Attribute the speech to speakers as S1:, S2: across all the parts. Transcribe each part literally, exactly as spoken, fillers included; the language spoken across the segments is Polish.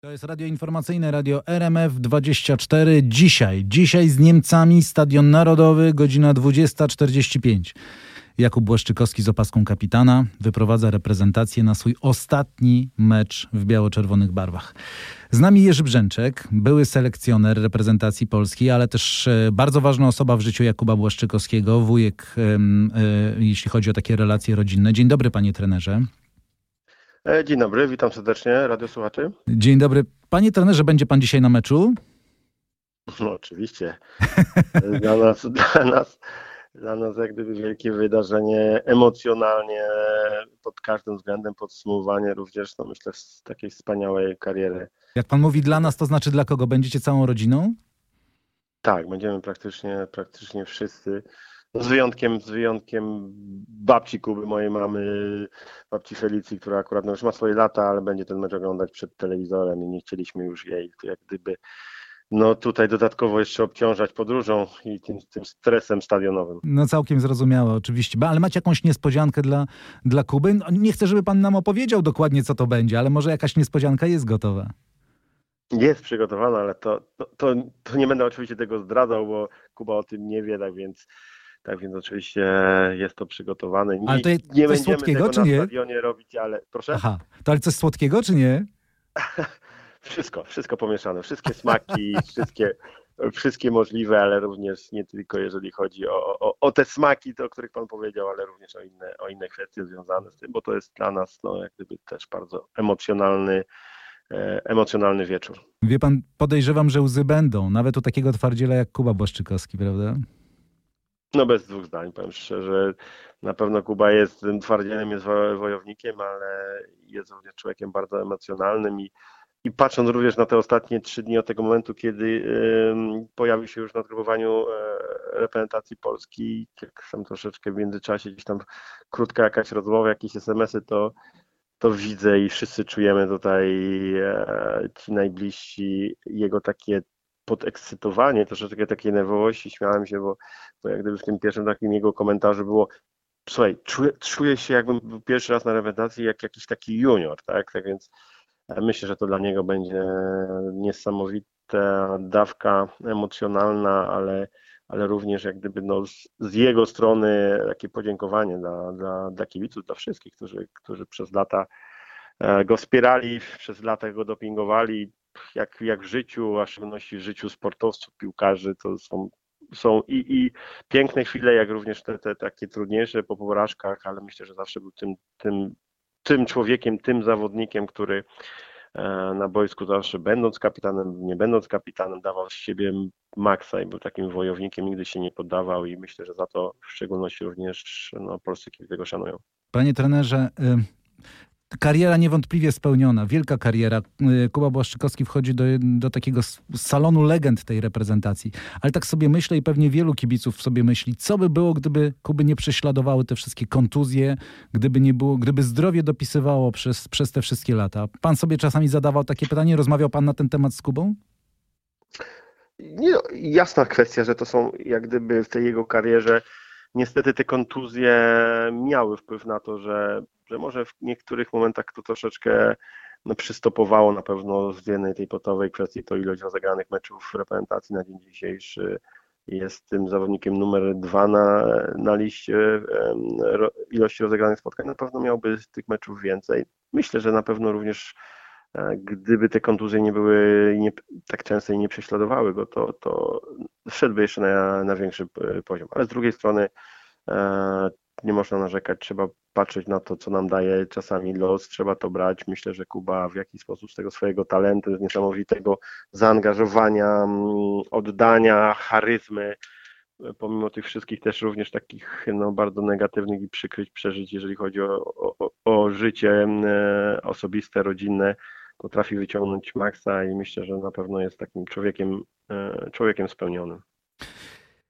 S1: To jest radio informacyjne, radio R M F dwadzieścia cztery. Dzisiaj, dzisiaj z Niemcami, Stadion Narodowy, godzina dwudziesta czterdzieści pięć. Jakub Błaszczykowski z opaską kapitana wyprowadza reprezentację na swój ostatni mecz w biało-czerwonych barwach. Z nami Jerzy Brzęczek, były selekcjoner reprezentacji Polski, ale też bardzo ważna osoba w życiu Jakuba Błaszczykowskiego, wujek, jeśli chodzi o takie relacje rodzinne. Dzień dobry, panie trenerze.
S2: Dzień dobry, witam serdecznie radiosłuchaczy.
S1: Dzień dobry. Panie trenerze, będzie pan dzisiaj na meczu?
S2: No oczywiście. Dla nas, dla nas, dla nas jak gdyby wielkie wydarzenie, emocjonalnie, pod każdym względem podsumowanie również, no myślę, z takiej wspaniałej kariery.
S1: Jak pan mówi dla nas, to znaczy dla kogo? Będziecie całą rodziną?
S2: Tak, będziemy praktycznie, praktycznie wszyscy. Z wyjątkiem, z wyjątkiem babci Kuby, mojej mamy, babci Felicji, która akurat no już ma swoje lata, ale będzie ten mecz oglądać przed telewizorem i nie chcieliśmy już jej jak gdyby no tutaj dodatkowo jeszcze obciążać podróżą i tym, tym stresem stadionowym.
S1: No całkiem zrozumiałe oczywiście, ale macie jakąś niespodziankę dla, dla Kuby? No, nie chcę, żeby pan nam opowiedział dokładnie, co to będzie, ale może jakaś niespodzianka jest gotowa?
S2: Jest przygotowana, ale to, to, to, to nie będę oczywiście tego zdradzał, bo Kuba o tym nie wie, tak więc Tak więc oczywiście jest to przygotowane. Nie,
S1: ale to jest
S2: nie
S1: coś
S2: będziemy
S1: słodkiego,
S2: tego
S1: czy
S2: na
S1: nie?
S2: stadionie robić, ale proszę?
S1: Aha, to ale coś słodkiego, czy nie?
S2: Wszystko, wszystko pomieszane, wszystkie smaki, wszystkie, wszystkie możliwe, ale również nie tylko jeżeli chodzi o, o, o te smaki, to, o których pan powiedział, ale również o inne, o inne kwestie związane z tym, bo to jest dla nas no, jak gdyby też bardzo emocjonalny, e, emocjonalny wieczór.
S1: Wie pan, podejrzewam, że łzy będą, nawet u takiego twardziela jak Kuba Błaszczykowski, prawda?
S2: No bez dwóch zdań, powiem szczerze, na pewno Kuba jest tym twardzielem, jest wojownikiem, ale jest również człowiekiem bardzo emocjonalnym i, i patrząc również na te ostatnie trzy dni od tego momentu, kiedy y, pojawił się już na grupowaniu y, reprezentacji Polski, jak sam troszeczkę w międzyczasie gdzieś tam krótka jakaś rozmowa, jakieś es em esy, to, to widzę i wszyscy czujemy tutaj y, ci najbliżsi jego takie podekscytowanie, troszeczkę takiej nerwowości, śmiałem się, bo, bo jak gdyby w tym pierwszym takim jego komentarzu było: słuchaj, czuję, czuję się jakbym był pierwszy raz na reprezentacji jak jakiś taki junior, tak? Tak więc myślę, że to dla niego będzie niesamowita dawka emocjonalna, ale, ale również jak gdyby no z, z jego strony takie podziękowanie dla, dla, dla kibiców, dla wszystkich, którzy, którzy przez lata go wspierali, przez lata go dopingowali. Jak, jak w życiu, a w szczególności w życiu sportowców, piłkarzy, to są, są i, i piękne chwile, jak również te, te takie trudniejsze po porażkach, ale myślę, że zawsze był tym, tym, tym człowiekiem, tym zawodnikiem, który na boisku zawsze, będąc kapitanem, nie będąc kapitanem, dawał z siebie maksa i był takim wojownikiem, nigdy się nie poddawał i myślę, że za to w szczególności również no, polscy kibice go szanują.
S1: Panie trenerze, y- kariera niewątpliwie spełniona, wielka kariera. Kuba Błaszczykowski wchodzi do, do takiego salonu legend tej reprezentacji. Ale tak sobie myślę i pewnie wielu kibiców sobie myśli, co by było, gdyby Kuby nie prześladowały te wszystkie kontuzje, gdyby nie było, gdyby zdrowie dopisywało przez, przez te wszystkie lata. Pan sobie czasami zadawał takie pytanie, rozmawiał pan na ten temat z Kubą?
S2: Nie, jasna kwestia, że to są jak gdyby w tej jego karierze niestety te kontuzje miały wpływ na to, że że może w niektórych momentach to troszeczkę no, przystopowało na pewno z jednej tej podstawowej kwestii, to ilość rozegranych meczów w reprezentacji na dzień dzisiejszy jest tym zawodnikiem numer dwa na, na liście ro, ilości rozegranych spotkań. Na pewno miałby tych meczów więcej. Myślę, że na pewno również gdyby te kontuzje nie były nie, tak częste i nie prześladowały go, to, to wszedłby jeszcze na, na większy poziom. Ale z drugiej strony e, nie można narzekać, trzeba patrzeć na to, co nam daje czasami los, trzeba to brać. Myślę, że Kuba w jakiś sposób z tego swojego talentu, z niesamowitego zaangażowania, oddania, charyzmy, pomimo tych wszystkich też również takich no, bardzo negatywnych i przykrych przeżyć, jeżeli chodzi o, o, o życie osobiste, rodzinne, potrafi wyciągnąć maksa i myślę, że na pewno jest takim człowiekiem, człowiekiem spełnionym.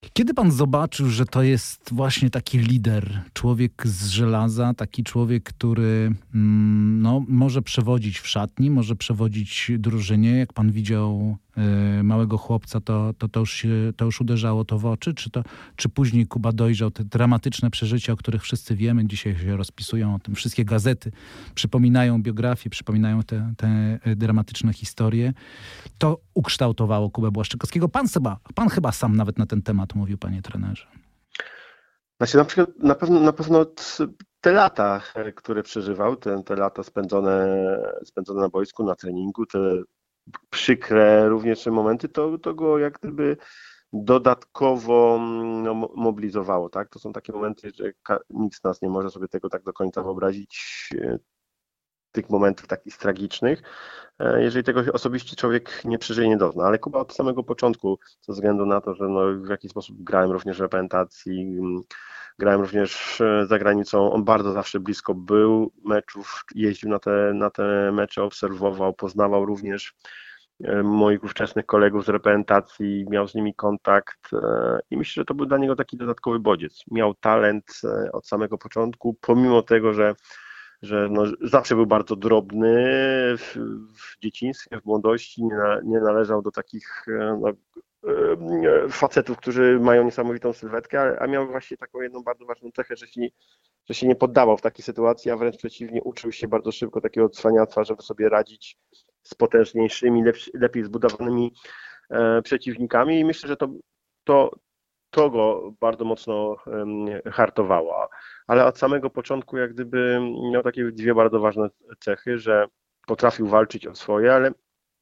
S1: Kiedy pan zobaczył, że to jest właśnie taki lider, człowiek z żelaza, taki człowiek, który no, może przewodzić w szatni, może przewodzić drużynie? Jak pan widział y, małego chłopca, to, to, to, już się, to już uderzało to w oczy? Czy, to, czy później Kuba dojrzał te dramatyczne przeżycia, o których wszyscy wiemy, dzisiaj się rozpisują o tym, wszystkie gazety przypominają biografie, przypominają te, te dramatyczne historie. To ukształtowało Kubę Błaszczykowskiego. Pan chyba, pan chyba sam nawet na ten temat mówił, panie trenerze.
S2: Znaczy na, przykład, na, pewno, na pewno te lata, które przeżywał, te, te lata spędzone, spędzone na boisku, na treningu, te przykre również momenty, to, to go jak gdyby dodatkowo no, mobilizowało. Tak? To są takie momenty, że nikt z nas nie może sobie tego tak do końca wyobrazić, tych momentów takich tragicznych, jeżeli tego osobiście człowiek nie przeżyje, nie dozna. Ale Kuba od samego początku, ze względu na to, że no w jakiś sposób grałem również w reprezentacji, grałem również za granicą, on bardzo zawsze blisko był meczów, jeździł na te, na te mecze, obserwował, poznawał również moich ówczesnych kolegów z reprezentacji, miał z nimi kontakt i myślę, że to był dla niego taki dodatkowy bodziec. Miał talent od samego początku, pomimo tego, że że no, zawsze był bardzo drobny w, w dzieciństwie, w młodości, nie, na, nie należał do takich no, facetów, którzy mają niesamowitą sylwetkę, a miał właśnie taką jedną bardzo ważną cechę, że się, nie, że się nie poddawał w takiej sytuacji, a wręcz przeciwnie, uczył się bardzo szybko takiego cwaniactwa, żeby sobie radzić z potężniejszymi, lepsi, lepiej zbudowanymi e, przeciwnikami i myślę, że to, to To go bardzo mocno hartowało, ale od samego początku jak gdyby miał takie dwie bardzo ważne cechy, że potrafił walczyć o swoje, ale,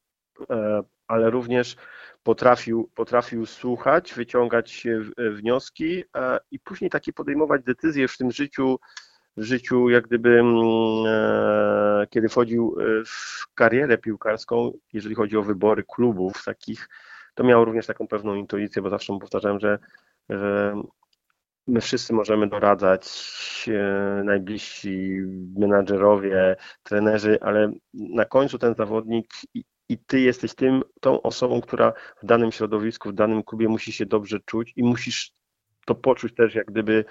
S2: ale również potrafił, potrafił słuchać, wyciągać wnioski i później takie podejmować decyzje w tym życiu, w życiu jak gdyby kiedy wchodził w karierę piłkarską, jeżeli chodzi o wybory klubów takich, to miał również taką pewną intuicję, bo zawsze mu powtarzałem, że, że my wszyscy możemy doradzać, najbliżsi menadżerowie, trenerzy, ale na końcu ten zawodnik i, i ty jesteś tym, tą osobą, która w danym środowisku, w danym klubie musi się dobrze czuć i musisz to poczuć też jak gdyby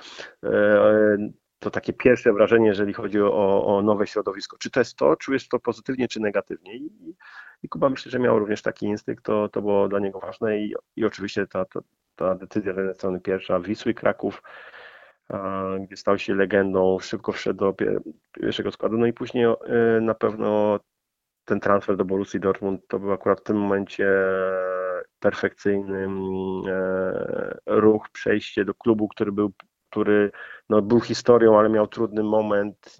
S2: to takie pierwsze wrażenie, jeżeli chodzi o, o nowe środowisko. Czy to jest to, czujesz to pozytywnie, czy negatywnie? I, i Kuba myślę, że miał również taki instynkt, to, to było dla niego ważne i, i oczywiście ta, ta, ta decyzja z jednej strony pierwsza, Wisły Kraków, a, gdzie stał się legendą, szybko wszedł do pierwszego składu, no i później y, na pewno ten transfer do Borussii Dortmund to był akurat w tym momencie perfekcyjny y, ruch, przejście do klubu, który był który no, był historią, ale miał trudny moment,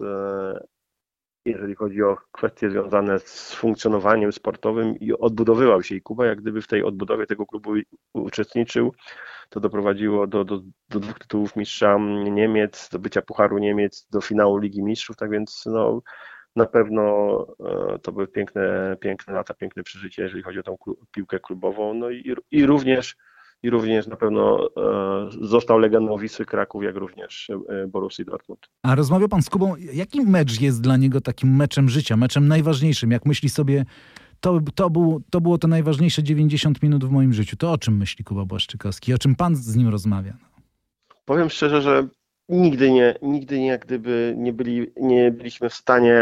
S2: jeżeli chodzi o kwestie związane z funkcjonowaniem sportowym i odbudowywał się. I Kuba jak gdyby w tej odbudowie tego klubu uczestniczył, to doprowadziło do, do, do dwóch tytułów mistrza Niemiec, do bycia Pucharu Niemiec, do finału Ligi Mistrzów, tak więc no, na pewno to były piękne, piękne lata, piękne przeżycie, jeżeli chodzi o tą piłkę klubową. No i, i również I również na pewno został legendą Wisły Kraków, jak również Borussii Dortmund.
S1: A rozmawiał pan z Kubą, jaki mecz jest dla niego takim meczem życia, meczem najważniejszym? Jak myśli sobie, to, to, był, to było to najważniejsze dziewięćdziesiąt minut w moim życiu. To o czym myśli Kuba Błaszczykowski? O czym pan z nim rozmawia?
S2: Powiem szczerze, że nigdy nie, nigdy nie, jak gdyby nie, byli, nie byliśmy w stanie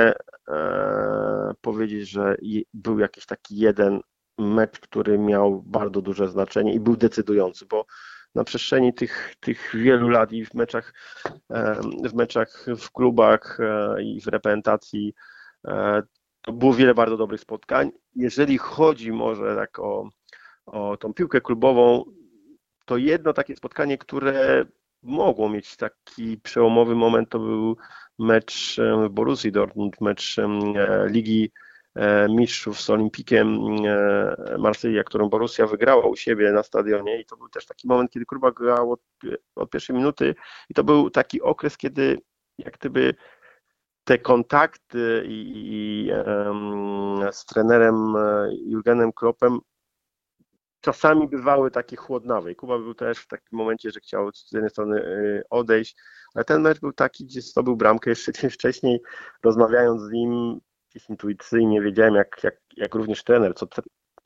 S2: e, powiedzieć, że był jakiś taki jeden mecz, który miał bardzo duże znaczenie i był decydujący, bo na przestrzeni tych, tych wielu lat i w meczach, w meczach w klubach i w reprezentacji to było wiele bardzo dobrych spotkań. Jeżeli chodzi może tak o, o tą piłkę klubową, to jedno takie spotkanie, które mogło mieć taki przełomowy moment, to był mecz w Borussii Dortmund, mecz Ligi Mistrzów z Olimpikiem Marsylia, którą Borussia wygrała u siebie na stadionie i to był też taki moment, kiedy Kuba grał od, od pierwszej minuty i to był taki okres, kiedy jak gdyby te kontakty i, i um, z trenerem Jurgenem Kloppem czasami bywały takie chłodnawe. Kuba był też w takim momencie, że chciał z jednej strony odejść, ale ten mecz był taki, gdzie zdobył bramkę jeszcze dzień wcześniej, rozmawiając z nim intuicyjnie wiedziałem, jak, jak, jak również trener, co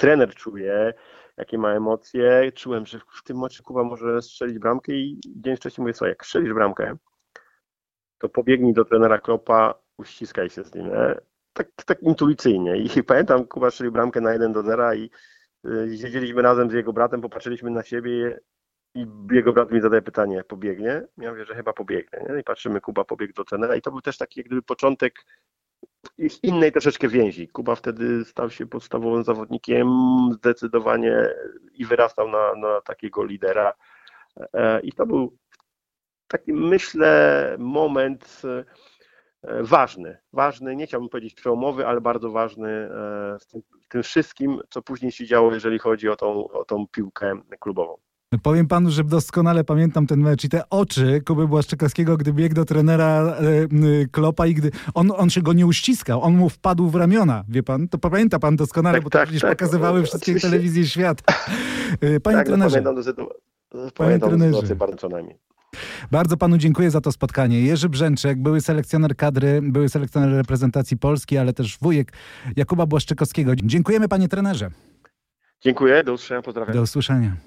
S2: trener czuje, jakie ma emocje. Czułem, że w tym meczu Kuba może strzelić bramkę i dzień wcześniej mówię, słuchaj, jak strzelisz bramkę, to pobiegnij do trenera Kloppa, uściskaj się z nim. Nie? Tak, tak intuicyjnie. I pamiętam, Kuba strzelił bramkę na jeden do zera i y, siedzieliśmy razem z jego bratem, popatrzyliśmy na siebie i jego brat mi zadaje pytanie, pobiegnie? Ja mówię, że chyba pobiegnie. Nie? I patrzymy, Kuba pobiegł do trenera i to był też taki jak gdyby początek innej troszeczkę więzi. Kuba wtedy stał się podstawowym zawodnikiem zdecydowanie i wyrastał na, na takiego lidera. I to był taki, myślę, moment ważny. Ważny, nie chciałbym powiedzieć przełomowy, ale bardzo ważny w tym, w tym wszystkim, co później się działo, jeżeli chodzi o tą, o tą piłkę klubową.
S1: Powiem panu, że doskonale pamiętam ten mecz i te oczy Kuby Błaszczykowskiego, gdy biegł do trenera Kloppa i gdy on, on się go nie uściskał, on mu wpadł w ramiona, wie pan? To pamięta pan doskonale, tak, bo to tak, przecież tak, pokazywały no, wszystkie oczywiście. Telewizje świata. Panie
S2: tak,
S1: trenerze.
S2: No, pamiętam do, pamiętam do sytuację bardzo co najmniej.
S1: Bardzo panu dziękuję za to spotkanie. Jerzy Brzęczek, były selekcjoner kadry, były selekcjoner reprezentacji Polski, ale też wujek Jakuba Błaszczykowskiego. Dziękujemy, panie trenerze.
S2: Dziękuję, do usłyszenia, pozdrawiam.
S1: Do usłyszenia.